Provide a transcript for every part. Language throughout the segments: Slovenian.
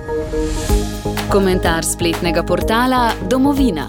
Komentar spletnega portala Domovina.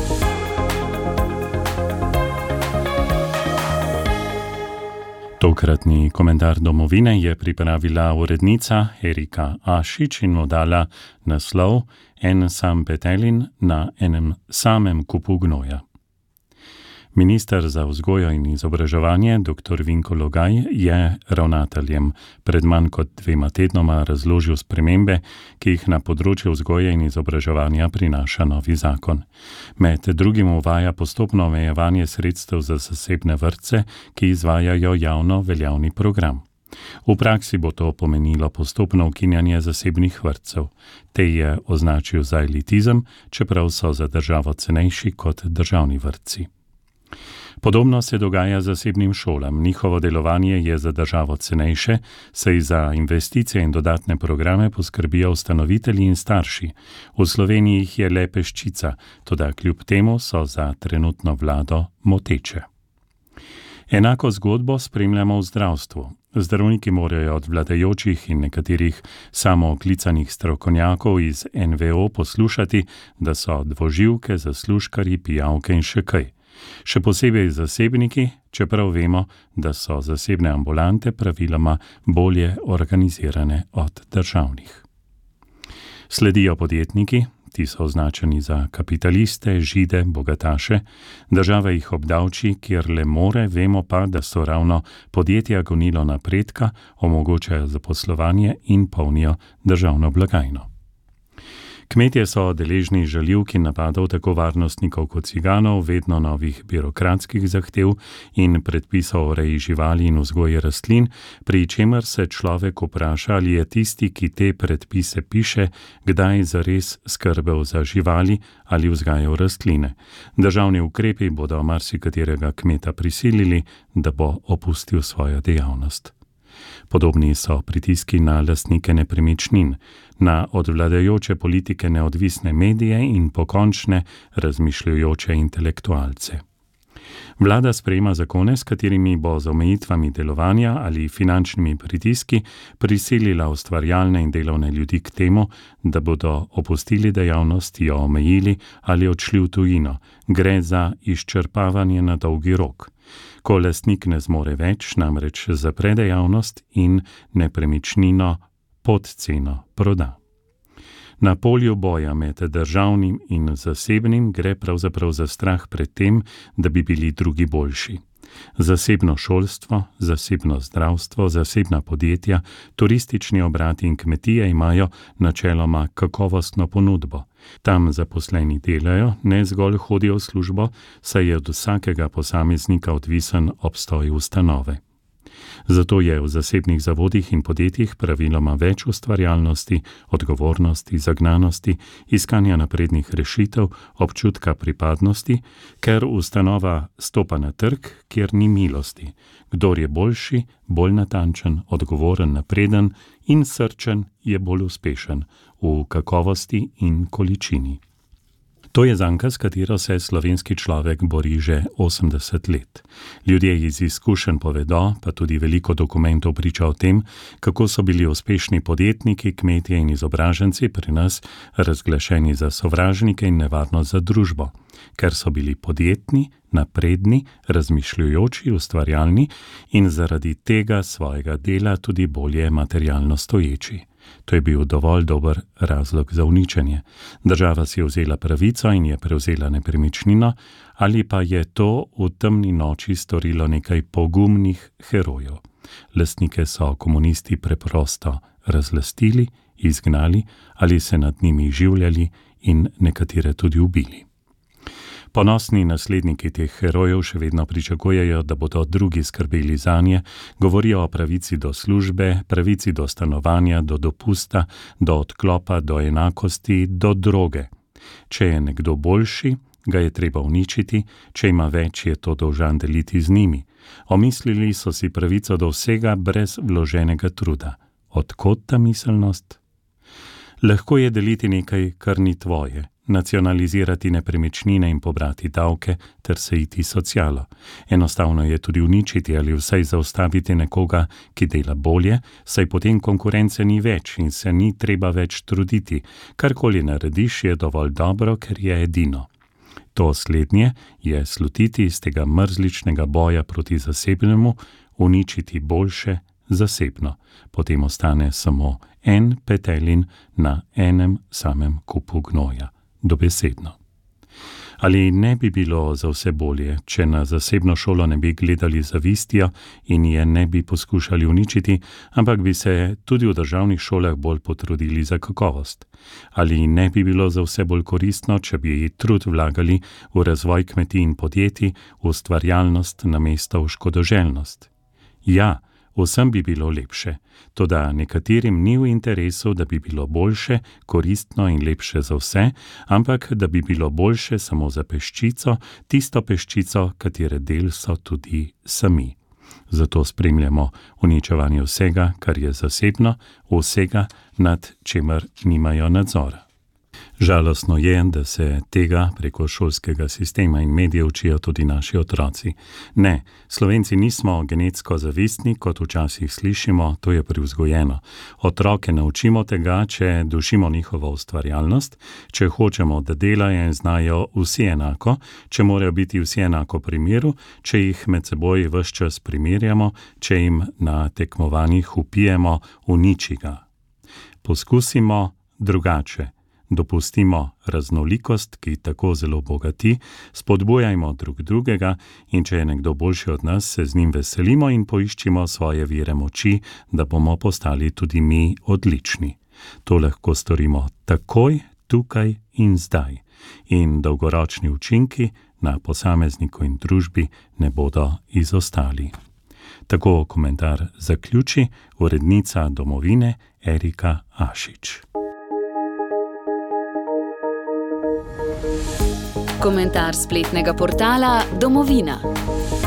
Tokratni komentar Domovine je pripravila urednica Erika Ašič in mu dala naslov En sam petelin na enem samem kupu gnoja. Minister za vzgojo in izobraževanje, dr. Vinko Logaj, je ravnateljem pred manj kot 2 tednoma razložil spremembe, ki jih na področju vzgoje in izobraževanja prinaša novi zakon. Med drugim uvaja postopno omejevanje sredstev za zasebne vrtce, ki izvajajo javno veljavni program. V praksi bo to pomenilo postopno ukinjanje zasebnih vrtcev. Te je označil za elitizem, čeprav so za državo cenejši kot državni vrtci. Podobno se dogaja zasebnim šolam. Njihovo delovanje je za državo cenejše, saj za investicije in dodatne programe poskrbijo ustanovitelji in starši. V Sloveniji jih je le peščica, toda kljub temu so za trenutno vlado moteče. Enako zgodbo spremljamo v zdravstvu. Zdravniki morajo od vladajočih in nekaterih samooklicanih strokovnjakov iz NVO poslušati, da so dvoživke, zaslužkarji, pijavke in še kaj. Še posebej zasebniki, čeprav vemo, da so zasebne ambulante praviloma bolje organizirane od državnih. Sledijo podjetniki, ti so označeni za kapitaliste, žide, bogataše, država jih obdavči, kjer le more, vemo pa, da so ravno podjetja gonilo napredka, omogočajo zaposlovanje in polnijo državno blagajno. Kmetje so deležni žaljivk in napadov tako varnostnikov kot ciganov, vedno novih birokratskih zahtev in predpisov o reji živali in vzgoji rastlin, pri čemer se človek vpraša, ali je tisti, ki te predpise piše, kdaj zares skrbel za živali ali vzgajal rastline. Državni ukrepi bodo marsikaterega kmeta prisilili, da bo opustil svojo dejavnost. Podobni so pritiski na lastnike nepremičnin, na od vladajoče politike neodvisne medije in pokončne razmišljujoče intelektualce. Vlada sprejema zakone, s katerimi bo z omejitvami delovanja ali finančnimi pritiski prisilila ustvarjalne in delovne ljudi k temu, da bodo opustili dejavnost, jo omejili ali odšli v tujino. Gre za izčrpavanje na dolgi rok. Ko lastnik ne zmore več, namreč zapre dejavnost in nepremičnino pod ceno proda. Na polju boja med državnim in zasebnim gre pravzaprav za strah pred tem, da bi bili drugi boljši. Zasebno šolstvo, zasebno zdravstvo, zasebna podjetja, turistični obrati in kmetije imajo načeloma kakovostno ponudbo. Tam zaposleni delajo, ne zgolj hodijo v službo, saj je od vsakega posameznika odvisen obstoj ustanove. Zato je v zasebnih zavodih in podjetjih praviloma več ustvarjalnosti, odgovornosti, zagnanosti, iskanja naprednih rešitev, občutka pripadnosti, ker ustanova stopa na trg, kjer ni milosti. Kdor je boljši, bolj natančen, odgovoren, napreden in srčen, je bolj uspešen v kakovosti in količini. To je zanka, s katero se slovenski človek bori že 80 let. Ljudje iz izkušenj povedo, pa tudi veliko dokumentov priča o tem, kako so bili uspešni podjetniki, kmetje in izobraženci pri nas razglašeni za sovražnike in nevarnost za družbo, ker so bili podjetni, napredni, razmišljujoči, ustvarjalni in zaradi tega svojega dela tudi bolje materialno stoječi. To je bil dovolj dober razlog za uničenje. Država si je vzela pravico in je prevzela nepremičnino, ali pa je to v temni noči storilo nekaj pogumnih herojev. Lastnike so komunisti preprosto razlastili, izgnali ali se nad njimi življali in nekatere tudi ubili. Ponosni nasledniki teh herojev še vedno pričakujejo, da bodo drugi skrbeli zanje, govorijo o pravici do službe, pravici do stanovanja, do dopusta, do odklopa, do enakosti, do droge. Če je nekdo boljši, ga je treba uničiti, če ima več, je to dolžan deliti z njimi. Omislili so si pravico do vsega brez vloženega truda. Od kod ta miselnost? Lahko je deliti nekaj, kar ni tvoje, nacionalizirati nepremičnine in pobrati davke ter sejiti socialo. Enostavno je tudi uničiti ali vsaj zaustaviti nekoga, ki dela bolje, saj potem konkurence ni več in se ni treba več truditi. Karkoli narediš, je dovolj dobro, ker je edino. To slednje je slutiti iz tega mrzličnega boja proti zasebnemu, uničiti boljše zasebno. Potem ostane samo en petelin na enem samem kupu gnoja. Dobesedno. Ali ne bi bilo za vse bolje, če na zasebno šolo ne bi gledali z zavistjo in je ne bi poskušali uničiti, ampak bi se tudi v državnih šolah bolj potrudili za kakovost? Ali ne bi bilo za vse bolj koristno, če bi trud vlagali v razvoj kmetij in podjetij, v ustvarjalnost namesto v škodoželjnost? Ja, vsem bi bilo lepše, toda nekaterim ni v interesu, da bi bilo boljše, koristno in lepše za vse, ampak da bi bilo boljše samo za peščico, tisto peščico, katere del so tudi sami. Zato spremljamo uničevanje vsega, kar je zasebno, vsega, nad čemer nimajo nadzora. Žalostno je, da se tega preko šolskega sistema in medijev učijo tudi naši otroci. Ne, Slovenci nismo genetsko zavistni, kot včasih slišimo, to je privzgojeno. Otroke naučimo tega, če dušimo njihovo ustvarjalnost, če hočemo, da delajo in znajo vsi enako, če morajo biti vsi enako pri miru, če jih med seboj ves čas primerjamo, če jim na tekmovanjih vpijemo uniči ga. Poskusimo drugače. Dopustimo raznolikost, ki tako zelo bogati, spodbujajmo drug drugega in če je nekdo boljši od nas, se z njim veselimo in poiščimo svoje vire moči, da bomo postali tudi mi odlični. To lahko storimo takoj, tukaj in zdaj. In dolgoročni učinki na posamezniku in družbi ne bodo izostali. Tako komentar zaključi urednica Domovine Erika Ašič. Komentar spletnega portala Domovina.